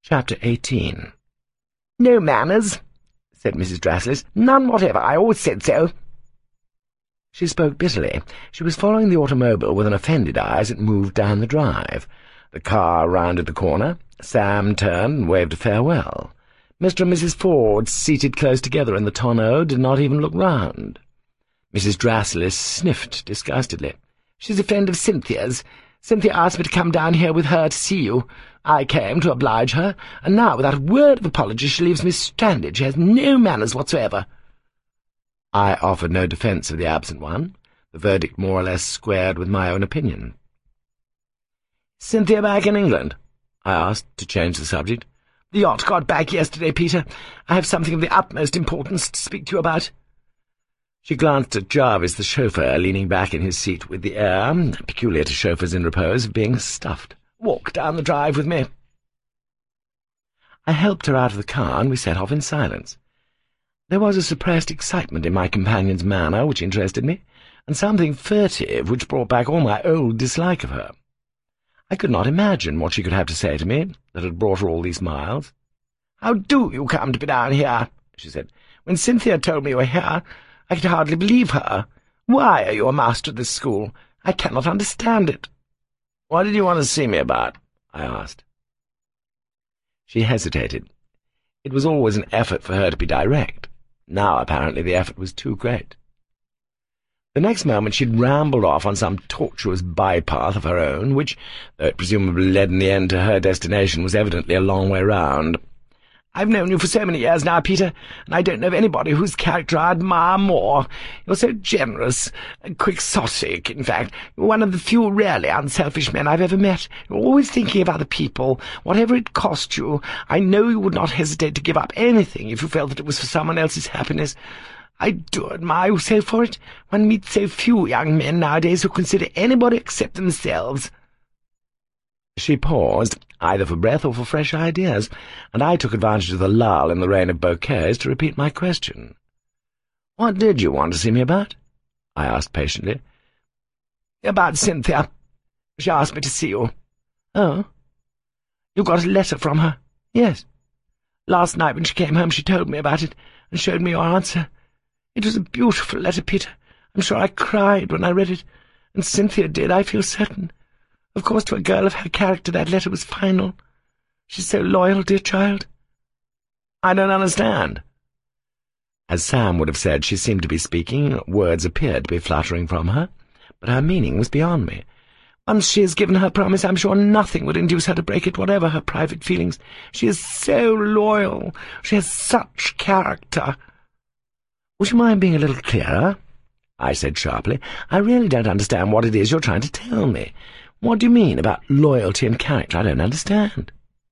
Chapter 18. "No manners," said Mrs. Drasselis. "None whatever. I always said so." She spoke bitterly. She was following the automobile with an offended eye as it moved down the drive. The car rounded the corner. Sam turned and waved a farewell. Mr. and Mrs. Ford, seated close together in the tonneau, did not even look round. Mrs. Drasselis sniffed disgustedly. "She's a friend of Cynthia's. Cynthia asked me to come down here with her to see you. I came to oblige her, and now, without a word of apology, she leaves me stranded. She has no manners whatsoever." I offered no defence of the absent one. The verdict more or less squared with my own opinion. "Cynthia back in England?" I asked, to change the subject. "The yacht got back yesterday, Peter. I have something of the utmost importance to speak to you about." She glanced at Jarvis, the chauffeur, leaning back in his seat with the air, peculiar to chauffeurs in repose, of being stuffed. "Walk down the drive with me." I helped her out of the car, and we set off in silence. There was a suppressed excitement in my companion's manner which interested me, and something furtive which brought back all my old dislike of her. I could not imagine what she could have to say to me that had brought her all these miles. "How do you come to be down here?" she said. "When Cynthia told me you were here, I could hardly believe her. Why are you a master at this school? I cannot understand it." "What did you want to see me about?" I asked. She hesitated. It was always an effort for her to be direct. Now, apparently, the effort was too great. The next moment she'd rambled off on some tortuous bypath of her own, which, though it presumably led in the end to her destination, was evidently a long way round. "I've known you for so many years now, Peter, and I don't know of anybody whose character I admire more. You're so generous, quixotic, in fact. You're one of the few really unselfish men I've ever met. You're always thinking of other people, whatever it cost you. I know you would not hesitate to give up anything if you felt that it was for someone else's happiness. I do admire you so for it. One meets so few young men nowadays who consider anybody except themselves." She paused, either for breath or for fresh ideas, and I took advantage of the lull in the rain of bouquets to repeat my question. "What did you want to see me about?" I asked patiently. "About Cynthia. She asked me to see you." "Oh? You got a letter from her?" "Yes. Last night when she came home she told me about it, and showed me your answer. It was a beautiful letter, Peter. I'm sure I cried when I read it, and Cynthia did, I feel certain. Of course, to a girl of her character that letter was final. She's so loyal, dear child." "I don't understand." As Sam would have said, she seemed to be speaking, words appeared to be fluttering from her, but her meaning was beyond me. "Once she has given her promise, I'm sure nothing would induce her to break it, whatever her private feelings. She is so loyal. She has such character." "Would you mind being a little clearer?" I said sharply. "I really don't understand what it is you're trying to tell me. What do you mean about loyalty and character? I don't understand."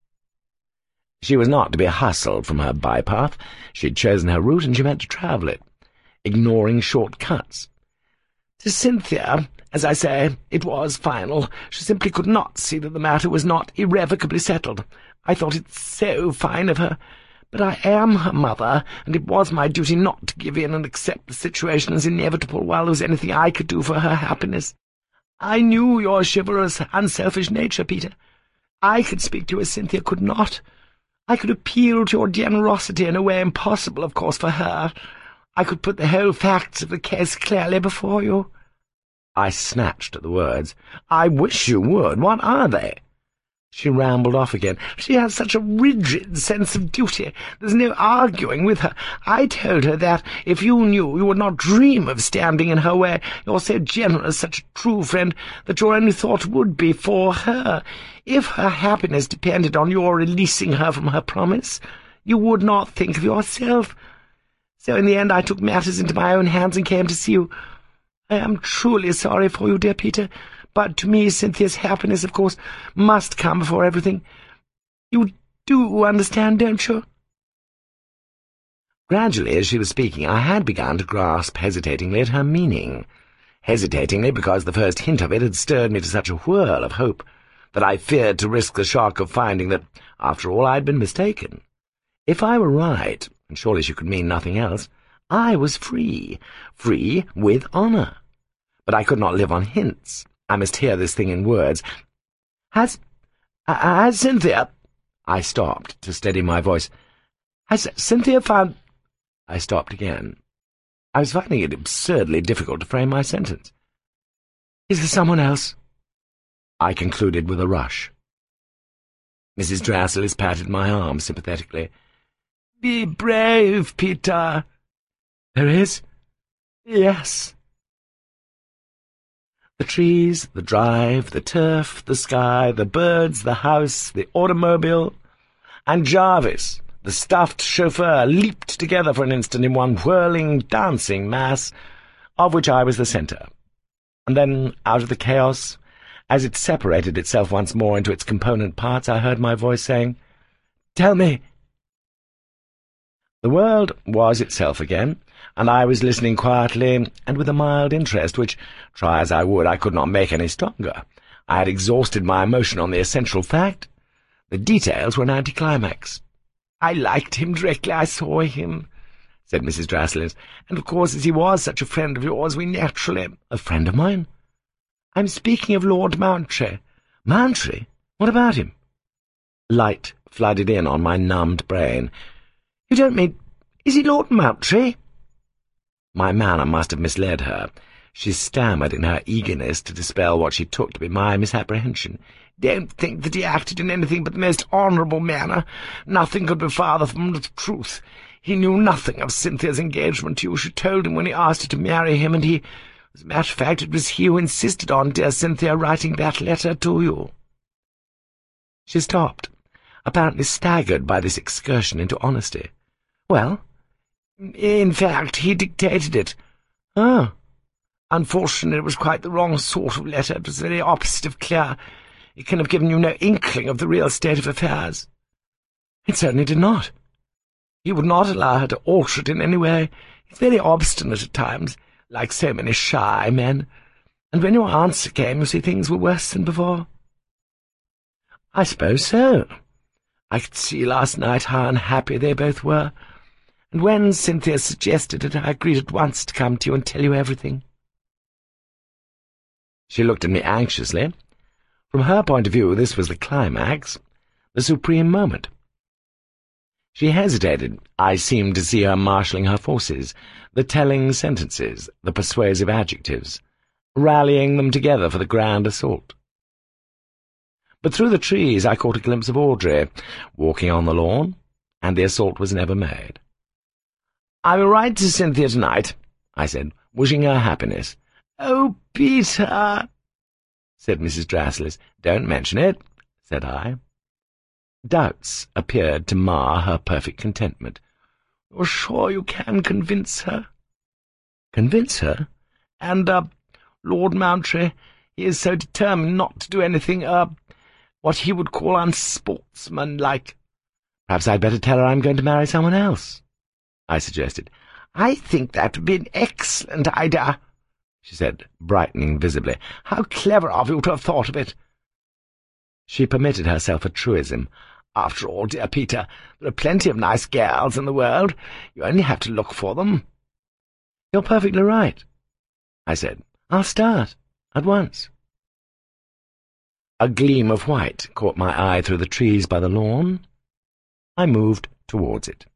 She was not to be hustled from her bypath. She had chosen her route, and she meant to travel it, ignoring short cuts. "To Cynthia, as I say, it was final. She simply could not see that the matter was not irrevocably settled. I thought it so fine of her. But I am her mother, and it was my duty not to give in and accept the situation as inevitable while there was anything I could do for her happiness. I knew your chivalrous, unselfish nature, Peter. I could speak to you as Cynthia could not. I could appeal to your generosity in a way impossible, of course, for her. I could put the whole facts of the case clearly before you." I snatched at the words. "I wish you would. What are they?" She rambled off again. "She has such a rigid sense of duty. There's no arguing with her. I told her that, if you knew, you would not dream of standing in her way. You're so generous, such a true friend, that your only thought would be for her. If her happiness depended on your releasing her from her promise, you would not think of yourself. So in the end I took matters into my own hands and came to see you. I am truly sorry for you, dear Peter, but to me Cynthia's happiness, of course, must come before everything. You do understand, don't you?" Gradually, as she was speaking, I had begun to grasp hesitatingly at her meaning. Hesitatingly, because the first hint of it had stirred me to such a whirl of hope that I feared to risk the shock of finding that, after all, I had been mistaken. If I were right, and surely she could mean nothing else, I was free with honour. But I could not live on hints. I must hear this thing in words. Has Cynthia—" I stopped to steady my voice. "Has Cynthia found—" I stopped again. I was finding it absurdly difficult to frame my sentence. "Is there someone else?" I concluded with a rush. Mrs. Drasselis patted my arm sympathetically. "Be brave, Peter." "There is?" "Yes." The trees, the drive, the turf, the sky, the birds, the house, the automobile, and Jarvis, the stuffed chauffeur, leaped together for an instant in one whirling, dancing mass, of which I was the centre. And then, out of the chaos, as it separated itself once more into its component parts, I heard my voice saying, "Tell me." The world was itself again, and I was listening quietly and with a mild interest which, try as I would, I could not make any stronger. I had exhausted my emotion on the essential fact. The details were an anticlimax. "I liked him directly I saw him," said Mrs. Drasselis, "and of course, as he was such a friend of yours, we naturally—" "A friend of mine?" "I'm speaking of Lord Mountry." "Mountry? What about him?" Light flooded in on my numbed brain. "You don't mean— Is he Lord Mountry?" My manner must have misled her. She stammered in her eagerness to dispel what she took to be my misapprehension. "Don't think that he acted in anything but the most honourable manner. Nothing could be farther from the truth. He knew nothing of Cynthia's engagement to you. She told him when he asked her to marry him, and he— As a matter of fact, it was he who insisted on dear Cynthia writing that letter to you." She stopped, apparently staggered by this excursion into honesty. "Well?" "In fact, he dictated it." "Oh." "Unfortunately, it was quite the wrong sort of letter. It was very opposite of clear. It can have given you no inkling of the real state of affairs." "It certainly did not." "He would not allow her to alter it in any way. He's very obstinate at times, like so many shy men. And when your answer came, you see, things were worse than before." "I suppose so. I could see last night how unhappy they both were, and when Cynthia suggested it, I agreed at once to come to you and tell you everything." She looked at me anxiously. From her point of view, this was the climax, the supreme moment. She hesitated. I seemed to see her marshalling her forces, the telling sentences, the persuasive adjectives, rallying them together for the grand assault. But through the trees I caught a glimpse of Audrey, walking on the lawn, and the assault was never made. "I will write to Cynthia tonight," I said, wishing her happiness. "Oh, Peter," said Mrs. Drasselis. "Don't mention it," said I. Doubts appeared to mar her perfect contentment. "You're sure you can convince her?" "Convince her?" "And, Lord Mountry, he is so determined not to do anything, what he would call unsportsmanlike." "Perhaps I'd better tell her I'm going to marry someone else," I suggested. "I think that would be an excellent idea," she said, brightening visibly. "How clever of you to have thought of it." She permitted herself a truism. "After all, dear Peter, there are plenty of nice girls in the world. You only have to look for them." "You're perfectly right," I said. "I'll start at once." A gleam of white caught my eye through the trees by the lawn. I moved towards it.